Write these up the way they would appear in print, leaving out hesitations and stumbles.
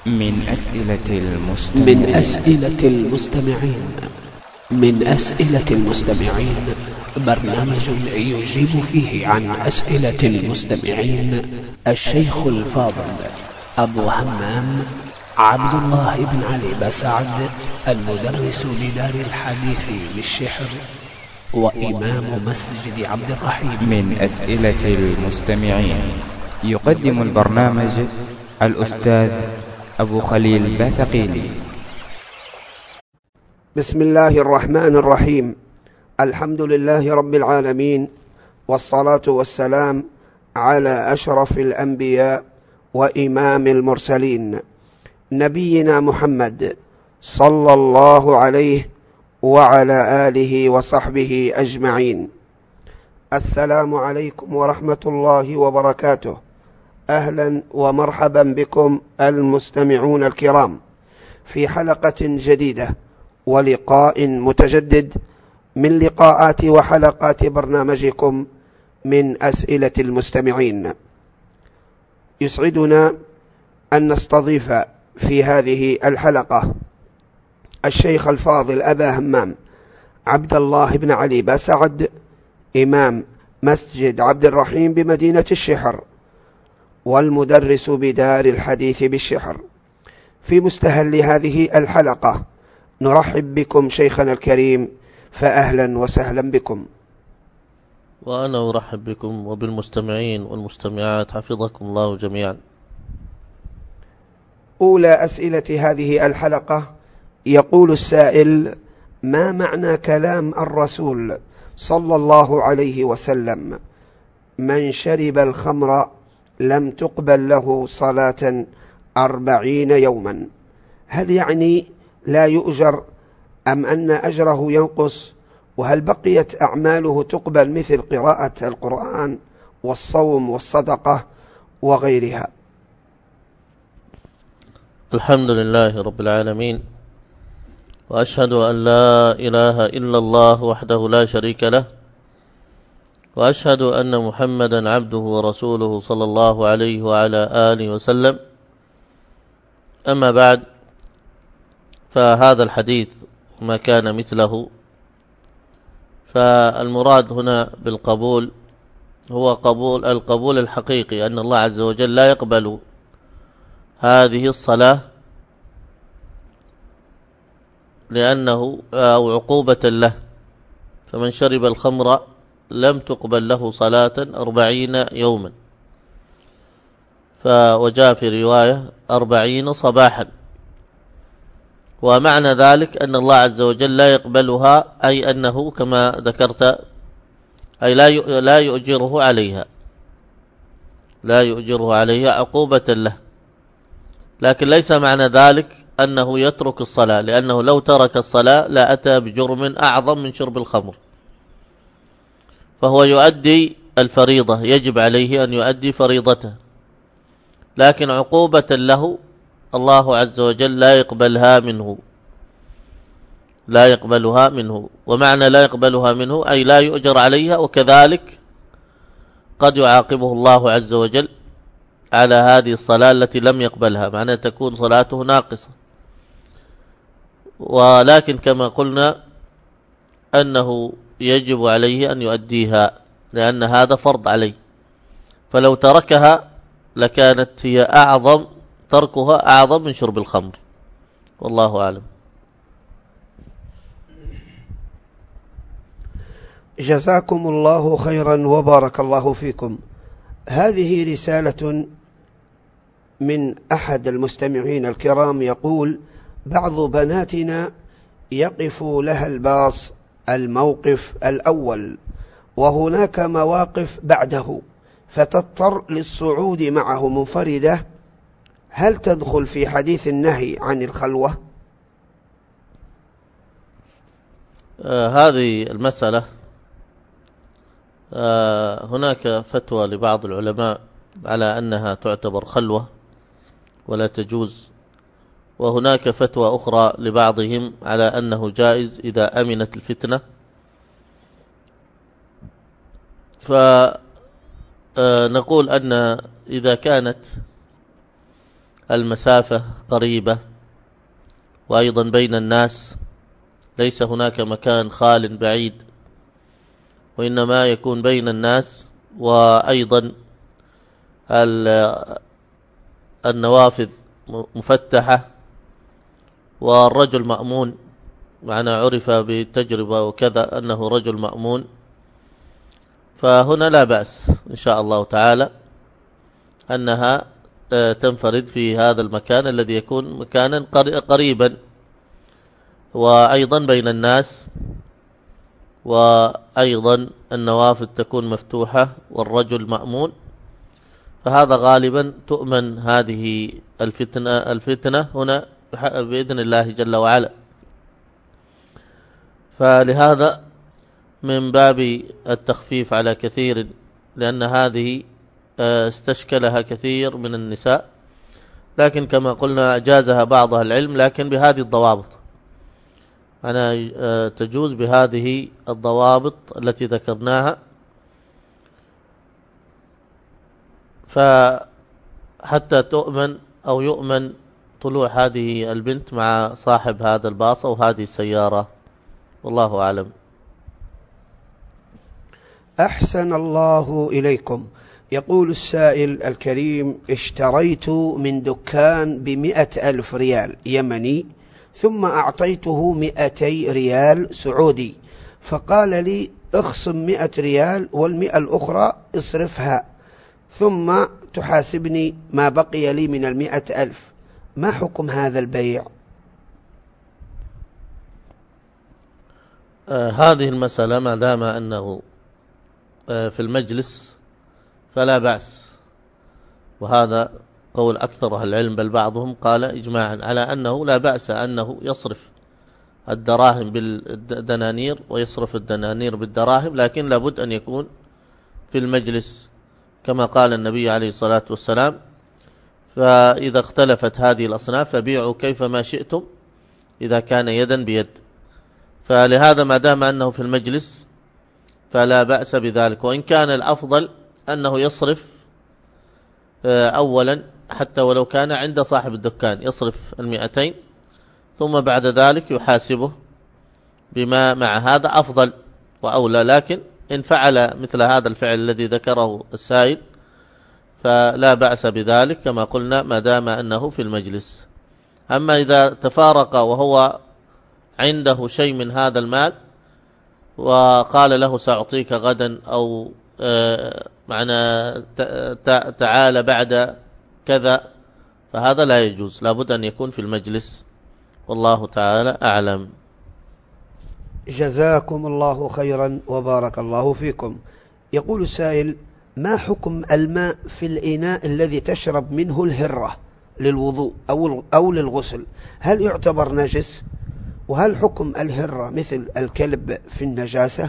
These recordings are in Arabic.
من أسئلة المستمعين برنامج يجيب فيه عن أسئلة المستمعين الشيخ الفاضل أبو همام عبد الله بن علي بسعد، المدرس بدار الحديث بالشحر وإمام مسجد عبد الرحيم. من أسئلة المستمعين. يقدم البرنامج الأستاذ أبو خليل باثقيني. بسم الله الرحمن الرحيم. الحمد لله رب العالمين، والصلاة والسلام على أشرف الأنبياء وإمام المرسلين، نبينا محمد صلى الله عليه وعلى آله وصحبه أجمعين. السلام عليكم ورحمة الله وبركاته. أهلا ومرحبا بكم المستمعون الكرام في حلقة جديدة ولقاء متجدد من لقاءات وحلقات برنامجكم من أسئلة المستمعين. يسعدنا أن نستضيف في هذه الحلقة الشيخ الفاضل أبا همام عبد الله بن علي بسعد، إمام مسجد عبد الرحيم بمدينة الشحر، والمدرس بدار الحديث بالشحر. في مستهل هذه الحلقة نرحب بكم شيخنا الكريم، فأهلا وسهلا بكم. وأنا أرحب بكم وبالمستمعين والمستمعات، حفظكم الله جميعا. أولى أسئلة هذه الحلقة: يقول السائل: ما معنى كلام الرسول صلى الله عليه وسلم: من شرب الخمر لم تقبل له صلاة 40 يوما؟ هل يعني لا يؤجر أم أن أجره ينقص؟ وهل بقيت أعماله تقبل مثل قراءة القرآن والصوم والصدقة وغيرها؟ الحمد لله رب العالمين، وأشهد أن لا إله إلا الله وحده لا شريك له، وأشهد أن محمدا عبده ورسوله صلى الله عليه وعلى آله وسلم. أما بعد، فهذا الحديث ما كان مثله، فالمراد هنا بالقبول هو القبول الحقيقي، أن الله عز وجل لا يقبل هذه الصلاة لأنه أو عقوبة له. فمن شرب الخمر لم تقبل له صلاة 40 يوما، وجاء في رواية 40 صباحا. ومعنى ذلك أن الله عز وجل لا يقبلها، أي أنه كما ذكرت أي لا يؤجره عليها عقوبة له. لكن ليس معنى ذلك أنه يترك الصلاة، لأنه لو ترك الصلاة لا أتى بجرم أعظم من شرب الخمر، فهو يؤدي الفريضة، يجب عليه أن يؤدي فريضته، لكن عقوبة له الله عز وجل لا يقبلها منه. ومعنى لا يقبلها منه أي لا يؤجر عليها، وكذلك قد يعاقبه الله عز وجل على هذه الصلاة التي لم يقبلها، معناه تكون صلاته ناقصة. ولكن كما قلنا أنه يجب عليه أن يؤديها، لأن هذا فرض عليه، فلو تركها لكانت هي تركها أعظم من شرب الخمر، والله أعلم. جزاكم الله خيرا وبارك الله فيكم. هذه رسالة من أحد المستمعين الكرام، يقول: بعض بناتنا يقف لها الباص الموقف الأول، وهناك مواقف بعده، فتضطر للصعود معه منفردة. هل تدخل في حديث النهي عن الخلوة؟ هذه المسألة هناك فتوى لبعض العلماء على أنها تعتبر خلوة ولا تجوز، وهناك فتوى أخرى لبعضهم على أنه جائز إذا أمنت الفتنة. فنقول أن إذا كانت المسافة قريبة، وأيضا بين الناس ليس هناك مكان خال بعيد، وإنما يكون بين الناس، وأيضا النوافذ مفتحة، والرجل مأمون، معنى عرف بالتجربة وكذا أنه رجل مأمون، فهنا لا بأس إن شاء الله تعالى أنها تنفرد في هذا المكان الذي يكون مكانا قريبا، وأيضا بين الناس، وأيضا النوافذ تكون مفتوحة والرجل مأمون، فهذا غالبا تؤمن هذه الفتنة هنا بإذن الله جل وعلا. فلهذا من باب التخفيف على كثير، لأن هذه استشكلها كثير من النساء، لكن كما قلنا أجازها بعض العلم، لكن بهذه الضوابط، أنا تجوز بهذه الضوابط التي ذكرناها، فحتى تؤمن أو يؤمن طلوع هذه البنت مع صاحب هذا الباص أو هذه السيارة، والله أعلم. أحسن الله إليكم. يقول السائل الكريم: اشتريت من دكان ب100,000 ريال يمني، ثم أعطيته 200 ريال سعودي، فقال لي اخصم 100 ريال وال100 الأخرى اصرفها، ثم تحاسبني ما بقي لي من 100,000. ما حكم هذا البيع؟ هذه المسألة ما دام أنه في المجلس فلا بأس، وهذا قول أكثر أهل العلم، بل بعضهم قال إجماعا على أنه لا بأس أنه يصرف الدراهم بالدنانير ويصرف الدنانير بالدراهم، لكن لابد أن يكون في المجلس كما قال النبي عليه الصلاة والسلام: فإذا اختلفت هذه الأصناف فبيعوا كيفما شئتم إذا كان يدا بيد. فلهذا ما دام أنه في المجلس فلا بأس بذلك، وإن كان الأفضل أنه يصرف أولا حتى ولو كان عند صاحب الدكان، يصرف 200 ثم بعد ذلك يحاسبه بما مع هذا أفضل وأولى. لكن إن فعل مثل هذا الفعل الذي ذكره السائل فلا بأس بذلك كما قلنا ما دام أنه في المجلس. أما إذا تفارق وهو عنده شيء من هذا المال وقال له سأعطيك غدا أو معنى تعال بعد كذا، فهذا لا يجوز، لابد أن يكون في المجلس، والله تعالى أعلم. جزاكم الله خيرا وبارك الله فيكم. يقول السائل: ما حكم الماء في الإناء الذي تشرب منه الهرة للوضوء أو للغسل؟ هل يعتبر نجس؟ وهل حكم الهرة مثل الكلب في النجاسة؟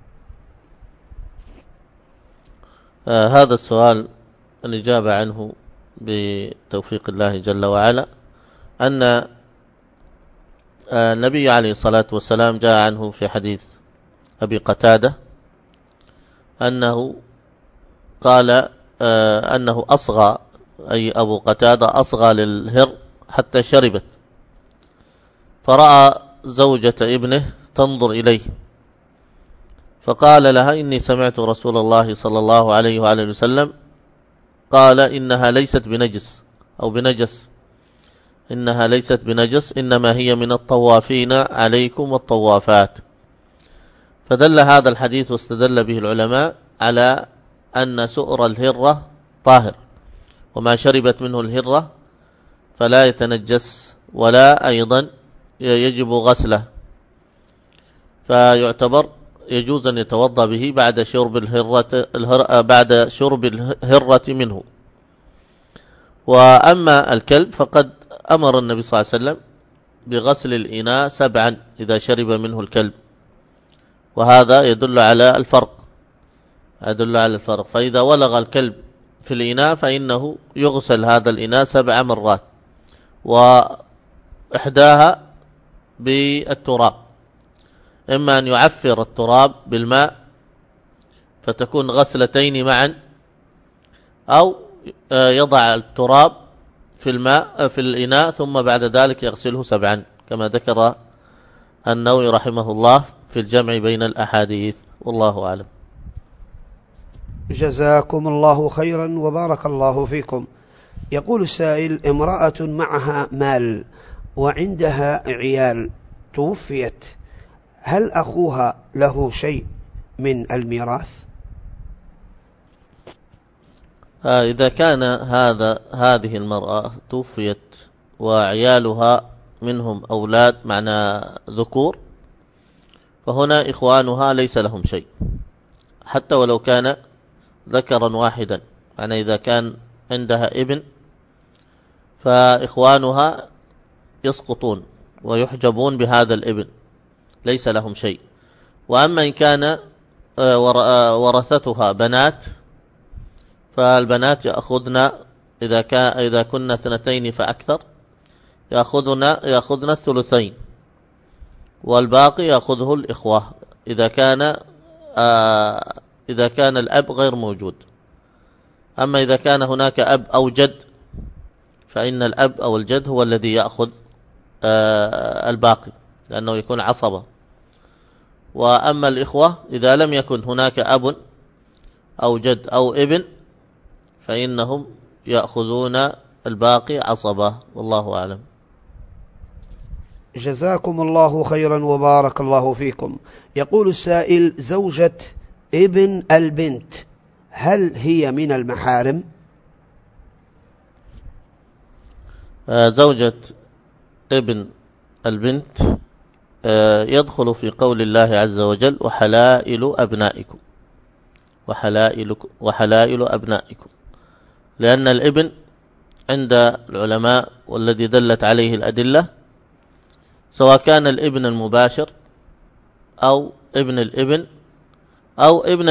هذا السؤال الإجابة عنه بتوفيق الله جل وعلا أن النبي عليه الصلاة والسلام جاء عنه في حديث أبي قتادة أنه قال أنه أصغى، أي أبو قتادة أصغى للهر حتى شربت، فرأى زوجة ابنه تنظر إليه فقال لها: إني سمعت رسول الله صلى الله عليه وآله وسلم قال إنها ليست بنجس أو بنجس، إنها ليست بنجس، إنما هي من الطوافين عليكم والطوافات. فدل هذا الحديث واستدل به العلماء على أن سؤر الهرة طاهر، وما شربت منه الهرة فلا يتنجس ولا أيضا يجب غسله، فيعتبر يجوز أن يتوضأ به بعد شرب الهرة منه. وأما الكلب فقد أمر النبي صلى الله عليه وسلم بغسل الإناء 7 إذا شرب منه الكلب، وهذا يدل على الفرق، فإذا ولغ الكلب في الإناء فإنه يغسل هذا الإناء 7 مرات، وإحداها بالتراب، إما أن يعفر التراب بالماء فتكون غسلتين معا، أو يضع التراب في الماء في الإناء ثم بعد ذلك يغسله 7 كما ذكر النووي رحمه الله في الجمع بين الأحاديث. والله أعلم. جزاكم الله خيرا وبارك الله فيكم. يقول السائل: امرأة معها مال وعندها عيال توفيت، هل أخوها له شيء من الميراث؟ إذا كان هذه المرأة توفيت وعيالها منهم أولاد معنى ذكور، فهنا إخوانها ليس لهم شيء حتى ولو كان ذكرا واحدا. يعني إذا كان عندها ابن فإخوانها يسقطون ويحجبون بهذا الابن، ليس لهم شيء. وأما إن كان ورثتها بنات فالبنات يأخذن إذا كنا 2 فأكثر يأخذن الثلثين، والباقي يأخذه الإخوة إذا كان الأب غير موجود. أما إذا كان هناك أب أو جد فإن الأب أو الجد هو الذي يأخذ الباقي لأنه يكون عصبة. وأما الإخوة إذا لم يكن هناك أب أو جد أو ابن فإنهم يأخذون الباقي عصبة. والله أعلم. جزاكم الله خيرا وبارك الله فيكم. يقول السائل: زوجة ابن البنت هل هي من المحارم؟ زوجة ابن البنت يدخل في قول الله عز وجل: وحلائل أبنائكم، وحلائل أبنائكم، لأن الابن عند العلماء والذي دلت عليه الأدلة سواء كان الابن المباشر أو ابن الابن أو ابن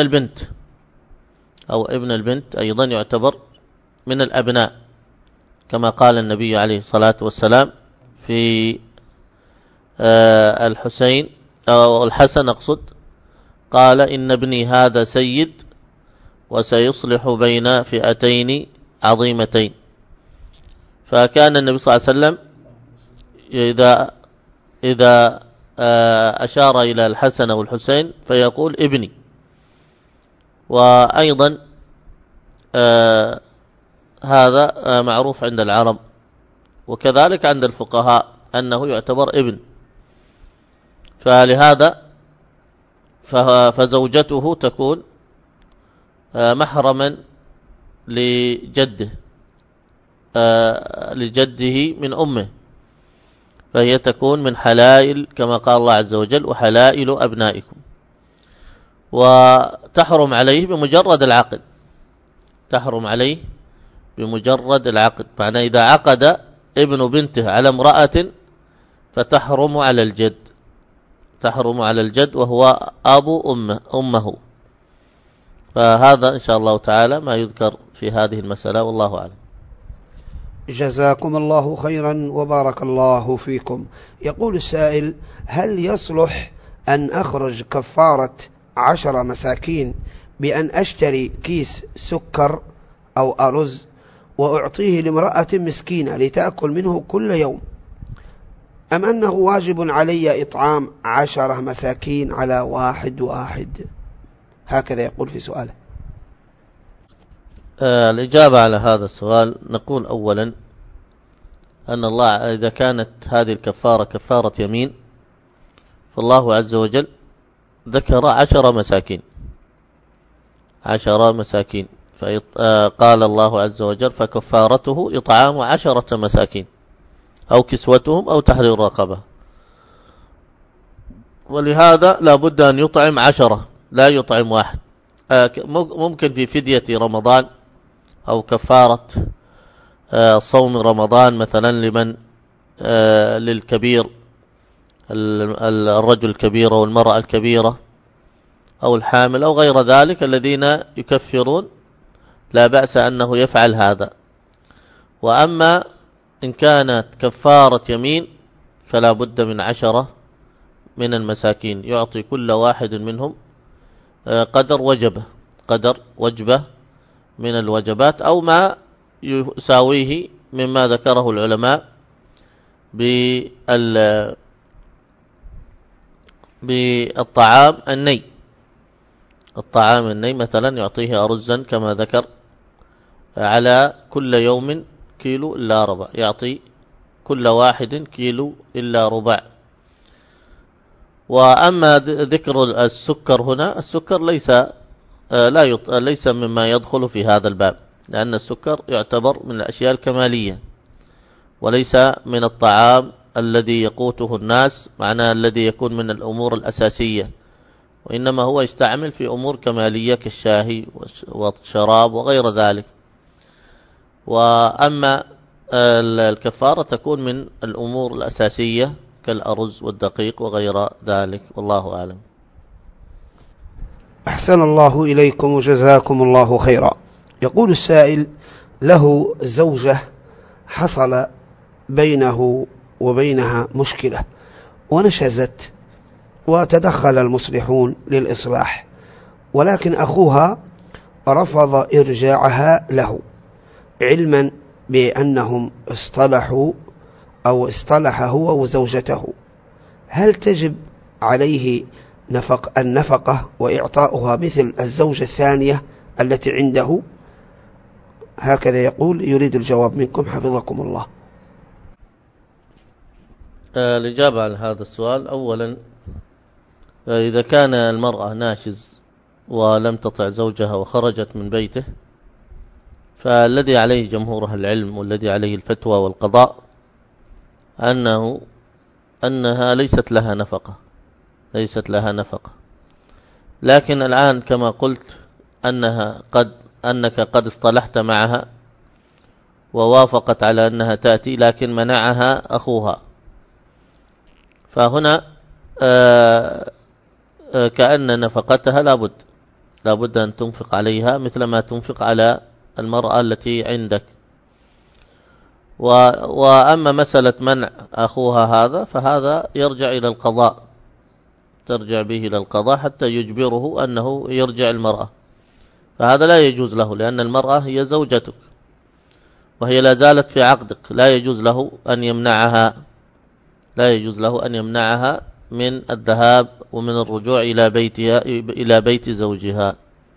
البنت أيضا يعتبر من الأبناء، كما قال النبي عليه الصلاة والسلام في الحسين أو الحسن أقصد، قال: إن ابني هذا سيد وسيصلح بين فئتين عظيمتين. فكان النبي صلى الله عليه وسلم إذا أشار إلى الحسن والحسين فيقول ابني. وأيضا هذا معروف عند العرب وكذلك عند الفقهاء أنه يعتبر ابن، فلهذا فزوجته تكون محرما لجده من أمه، فهي تكون من حلائل كما قال الله عز وجل: وحلائل أبنائكم. وتحرم عليه بمجرد العقد، تحرم عليه بمجرد العقد، معنى إذا عقد ابن بنته على امرأة فتحرم على الجد، تحرم على الجد وهو أبو أمه. فهذا إن شاء الله تعالى ما يذكر في هذه المسألة، والله أعلم. جزاكم الله خيرا وبارك الله فيكم. يقول السائل: هل يصلح أن أخرج كفارة 10 مساكين بأن أشتري كيس سكر أو أرز وأعطيه لامرأة مسكينة لتأكل منه كل يوم، أم أنه واجب علي إطعام 10 مساكين على واحد؟ هكذا يقول في سؤاله. الإجابة على هذا السؤال نقول أولا أن الله إذا كانت هذه الكفارة كفارة يمين فالله عز وجل ذكر 10 مساكين، 10 مساكين، فقال الله عز وجل: فكفارته إطعام 10 مساكين أو كسوتهم أو تحرير رقبة. ولهذا لا بد أن يطعم 10، لا يطعم 1. ممكن في فدية رمضان أو كفارة صوم رمضان مثلا لمن للكبير، الرجل الكبير أو المرأة الكبيرة أو الحامل أو غير ذلك الذين يكفرون، لا بأس أنه يفعل هذا. وأما إن كانت كفارة يمين فلا بد من 10 من المساكين، يعطي كل واحد منهم قدر وجبة من الوجبات أو ما يساويه مما ذكره العلماء بالطعام الني. الطعام الني مثلا يعطيه أرزا كما ذكر على كل يوم كيلو إلا ربع، يعطي كل واحد كيلو إلا ربع. وأما ذكر السكر هنا، السكر ليس مما يدخل في هذا الباب، لأن السكر يعتبر من الأشياء الكمالية وليس من الطعام الذي يقوته الناس، معناه الذي يكون من الأمور الأساسية، وإنما هو يستعمل في أمور كمالية كالشاهي والشراب وغير ذلك. وأما الكفارة تكون من الأمور الأساسية كالأرز والدقيق وغير ذلك، والله أعلم. أحسن الله إليكم وجزاكم الله خيرا. يقول السائل: له زوجة حصل بينه وبينها مشكلة ونشزت، وتدخل المصلحون للإصلاح، ولكن أخوها رفض إرجاعها له، علما بأنهم اصطلحوا أو اصطلح هو وزوجته. هل تجب عليه النفقة وإعطاؤها مثل الزوجة الثانية التي عنده؟ هكذا يقول، يريد الجواب منكم حفظكم الله. الإجابة على هذا السؤال: أولا، إذا كان المرأة ناشز ولم تطع زوجها وخرجت من بيته، فالذي عليه جمهور أهل العلم والذي عليه الفتوى والقضاء أنها ليست لها نفقة. لكن الآن كما قلت أنك قد اصطلحت معها ووافقت على أنها تأتي، لكن منعها أخوها، فهنا كأن نفقتها لابد أن تنفق عليها مثل ما تنفق على المرأة التي عندك. وأما مسألة منع أخوها هذا، فهذا يرجع إلى القضاء، ترجع به إلى القضاء حتى يجبره أنه يرجع المرأة، فهذا لا يجوز له، لأن المرأة هي زوجتك وهي لا زالت في عقدك، لا يجوز له أن يمنعها من الذهاب ومن الرجوع إلى بيت زوجها.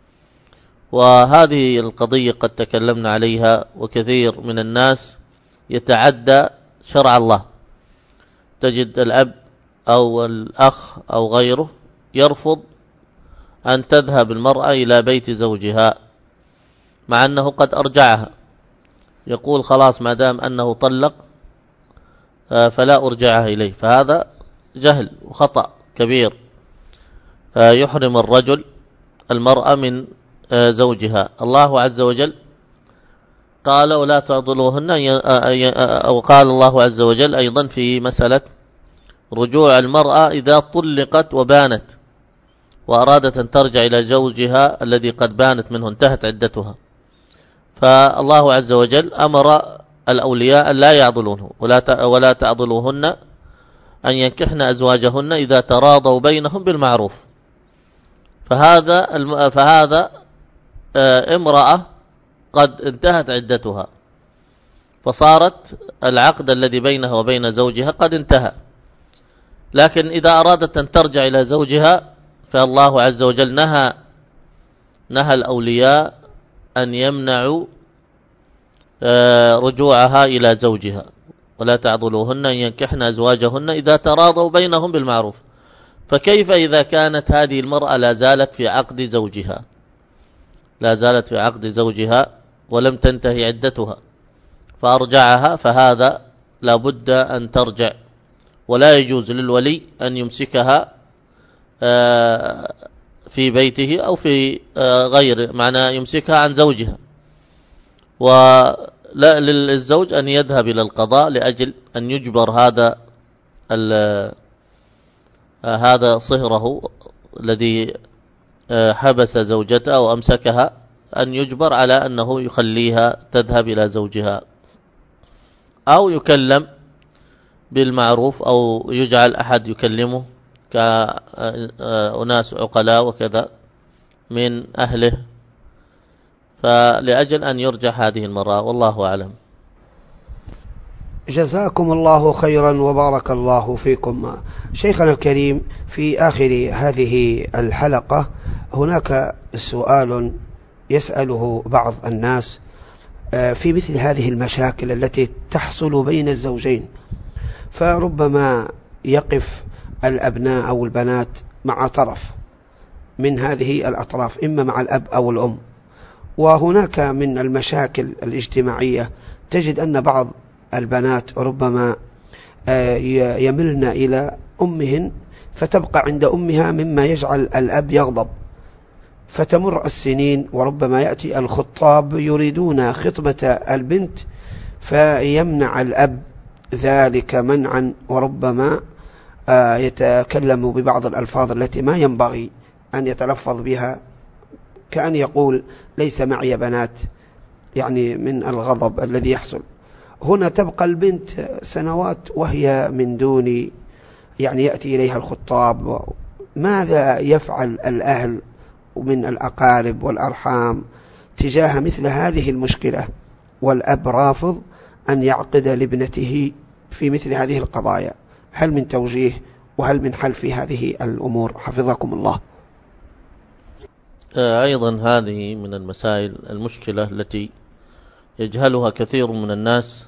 وهذه القضية قد تكلمنا عليها، وكثير من الناس يتعدى شرع الله. تجد الأب أو الأخ أو غيره يرفض أن تذهب المرأة إلى بيت زوجها مع أنه قد أرجعها، يقول خلاص ما دام أنه طلق فلا أرجعها إليه، فهذا جهل وخطأ كبير يحرم الرجل المرأة من زوجها. الله عز وجل قال: ولا تعضلوهن، أو قال الله عز وجل أيضا في مسألة رجوع المرأة إذا طلقت وبانت وأرادت أن ترجع إلى زوجها الذي قد بانت منه، انتهت عدتها، فالله عز وجل أمر الأولياء أن لا يعضلونه، ولا تعضلوهن أن ينكحن أزواجهن إذا تراضوا بينهم بالمعروف. فهذا امرأة قد انتهت عدتها، فصارت العقد الذي بينها وبين زوجها قد انتهى، لكن إذا أرادت أن ترجع إلى زوجها فالله عز وجل نهى الأولياء أن يمنعوا رجوعها إلى زوجها، ولا تعضلوهن أن ينكحن أزواجهن إذا تراضوا بينهم بالمعروف. فكيف إذا كانت هذه المرأة لا زالت في عقد زوجها ولم تنتهي عدتها فأرجعها، فهذا لابد أن ترجع، ولا يجوز للولي أن يمسكها في بيته أو في غير معنى يمسكها عن زوجها، ولا للزوج أن يذهب إلى القضاء لأجل أن يجبر هذا صهره الذي حبس زوجته أو أمسكها، أن يجبر على أنه يخليها تذهب إلى زوجها، أو يكلم بالمعروف، أو يجعل أحد يكلمه كأناس عقلاء وكذا من أهله، فلأجل أن يرجع هذه المرأة، والله أعلم. جزاكم الله خيرا وبارك الله فيكم. شيخنا الكريم، في آخر هذه الحلقة هناك سؤال يسأله بعض الناس في مثل هذه المشاكل التي تحصل بين الزوجين، فربما يقف الأبناء أو البنات مع طرف من هذه الأطراف، إما مع الأب أو الأم، وهناك من المشاكل الاجتماعية تجد أن بعض البنات ربما يملن إلى أمهن فتبقى عند أمها، مما يجعل الأب يغضب، فتمر السنين وربما يأتي الخطاب يريدون خطبة البنت فيمنع الأب ذلك منعا، وربما يتكلم ببعض الألفاظ التي ما ينبغي أن يتلفظ بها، كأن يقول ليس معي بنات، يعني من الغضب الذي يحصل. هنا تبقى البنت سنوات وهي من دون يعني يأتي إليها الخطاب. ماذا يفعل الأهل من الأقارب والأرحام تجاه مثل هذه المشكلة، والأب رافض أن يعقد لابنته في مثل هذه القضايا؟ هل من توجيه وهل من حل في هذه الأمور حفظكم الله؟ أيضا هذه من المسائل المشكلة التي يجهلها كثير من الناس،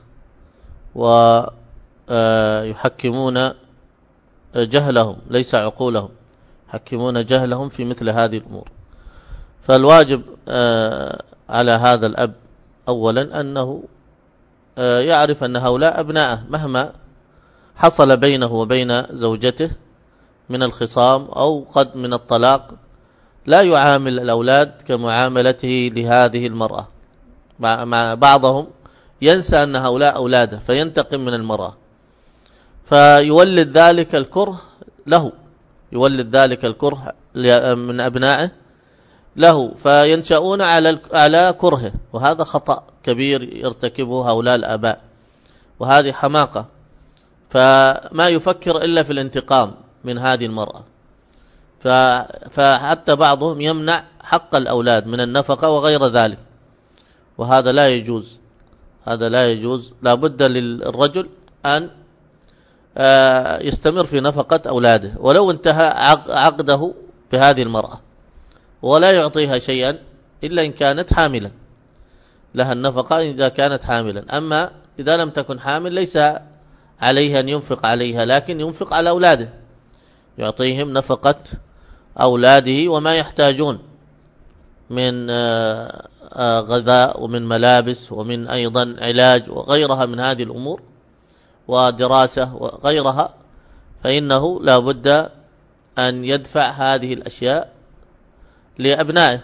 ويحكمون جهلهم ليس عقولهم، يحكمون جهلهم في مثل هذه الأمور. فالواجب على هذا الأب أولا أنه يعرف أن هؤلاء أبناءه، مهما حصل بينه وبين زوجته من الخصام أو قد من الطلاق، لا يعامل الأولاد كمعاملته لهذه المرأة. مع بعضهم ينسى أن هؤلاء أولاده فينتقم من المرأة، فيولد ذلك الكره له، يولد ذلك الكره من أبنائه له، فينشأون على كرهه، وهذا خطأ كبير يرتكبه هؤلاء الآباء، وهذه حماقة. فما يفكر إلا في الانتقام من هذه المرأة، فحتى بعضهم يمنع حق الأولاد من النفقة وغير ذلك، وهذا لا يجوز، هذا لا يجوز. لا بد للرجل أن يستمر في نفقة أولاده ولو انتهى عقده بهذه المرأة، ولا يعطيها شيئا إلا إن كانت حاملا، لها النفقة إذا كانت حاملا. أما إذا لم تكن حامل ليس عليها أن ينفق عليها، لكن ينفق على أولاده، يعطيهم نفقة أولاده وما يحتاجون من غذاء ومن ملابس ومن أيضا علاج وغيرها من هذه الأمور، ودراسة وغيرها، فإنه لا بد أن يدفع هذه الأشياء لأبنائه.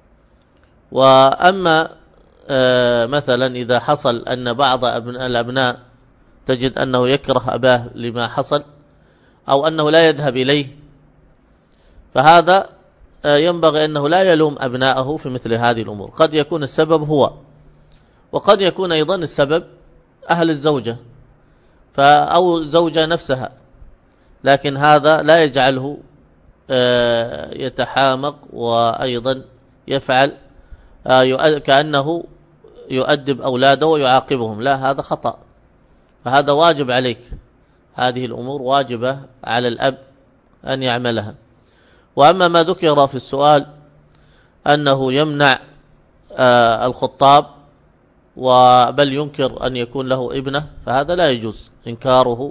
وأما مثلا إذا حصل أن بعض الأبناء تجد أنه يكره أباه لما حصل أو أنه لا يذهب إليه، فهذا ينبغي أنه لا يلوم أبنائه في مثل هذه الأمور. قد يكون السبب هو، وقد يكون أيضا السبب أهل الزوجة أو الزوجة نفسها، لكن هذا لا يجعله يتحامق وأيضا يفعل كأنه يؤدب أولاده ويعاقبهم، لا، هذا خطأ. فهذا واجب عليك، هذه الأمور واجبة على الأب أن يعملها. وأما ما ذكر في السؤال أنه يمنع الخطاب بل ينكر أن يكون له ابنة، فهذا لا يجوز إنكاره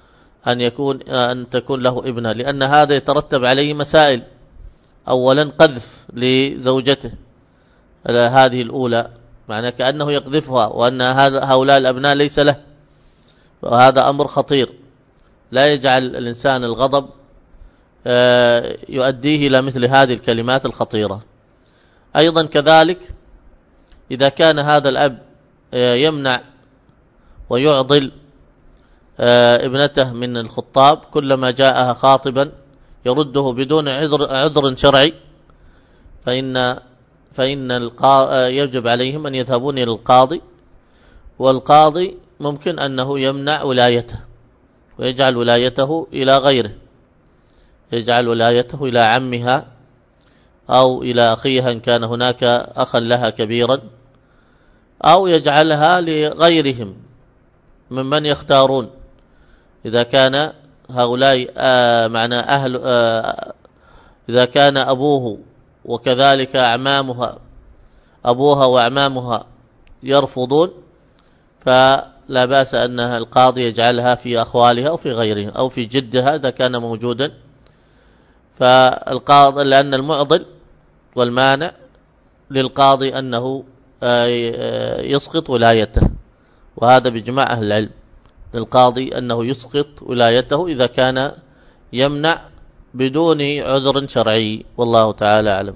أن تكون له ابنة، لأن هذا يترتب عليه مسائل. أولا قذف لزوجته هذه الأولى، معنى كأنه يقذفها وأن هؤلاء الأبناء ليس له، وهذا أمر خطير لا يجعل الإنسان الغضب يؤديه إلى مثل هذه الكلمات الخطيرة. أيضا كذلك إذا كان هذا الأب يمنع ويعضل ابنته من الخطاب، كلما جاءها خاطبا يرده بدون عذر شرعي، فإن يجب عليهم أن يذهبون إلى القاضي، والقاضي ممكن أنه يمنع ولايته ويجعل ولايته إلى غيره، يجعل ولايته إلى عمها أو إلى أخيها إن كان هناك أخا لها كبيرا، أو يجعلها لغيرهم ممن يختارون إذا كان هؤلاء معنى أهل إذا كان أبوه وكذلك أعمامها أبوها وأعمامها يرفضون فلا بأس أنها القاضي يجعلها في أخوالها أو في غيرها أو في جدها إذا كان موجودا. فالقاضي لأن المعضل والمانع للقاضي أنه يسقط ولايته، وهذا بإجماع أهل العلم للقاضي أنه يسقط ولايته إذا كان يمنع بدون عذر شرعي، والله تعالى أعلم.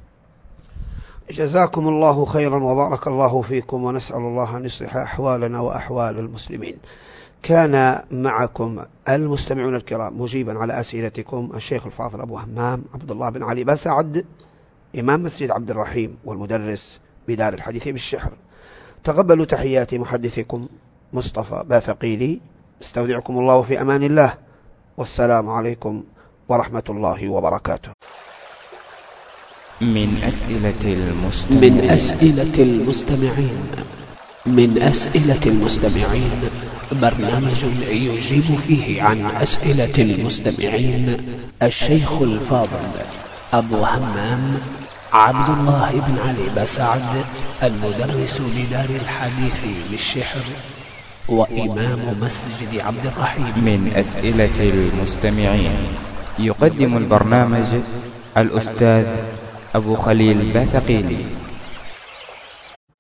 جزاكم الله خيرا وبارك الله فيكم، ونسأل الله أن يصلح أحوالنا وأحوال المسلمين. كان معكم المستمعون الكرام مجيبا على أسئلتكم الشيخ الفاضل أبو همام عبد الله بن علي باسعد، إمام مسجد عبد الرحيم والمدرس بدار الحديث بالشحر. تقبلوا تحيات محدثكم مصطفى باثقيلي. استودعكم الله في أمان الله، والسلام عليكم ورحمة الله وبركاته. من أسئلة المستمعين برنامج يجيب فيه عن أسئلة المستمعين الشيخ الفاضل أبو همام عبد الله بن علي باسعد، المدرس بدار الحديث بالشحر وإمام مسجد عبد الرحيم. من أسئلة المستمعين يقدم البرنامج الأستاذ أبو خليل باثقيلي.